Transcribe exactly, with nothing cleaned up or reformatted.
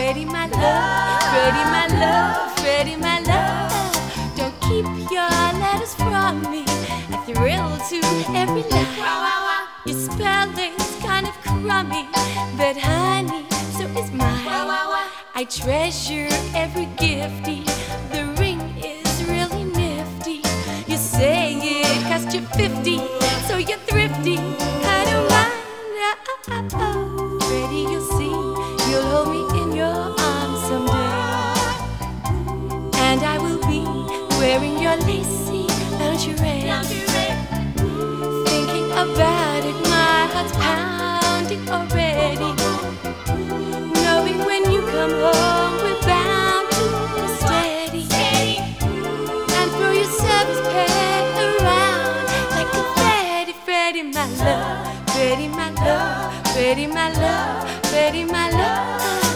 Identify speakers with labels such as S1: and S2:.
S1: Freddie, my love, Freddie, my love, Freddie, my love. Don't keep your letters from me. I thrill to every line. Your spelling's kind of crummy, but honey, so is mine. I treasure every gifty. The ring is really nifty. You say it cost you fifty, so you're thrifty. I don't mind. Freddie, you'll see, you'll hold me in your arms someday, and I will be wearing your lacy lingerie. Thinking about it, my heart's pounding already. Knowing when you come home, we're bound to be steady, and throw your service pay around like a Freddie, Freddie, my love, Freddie, my love, Freddie, my love, Freddie, my love.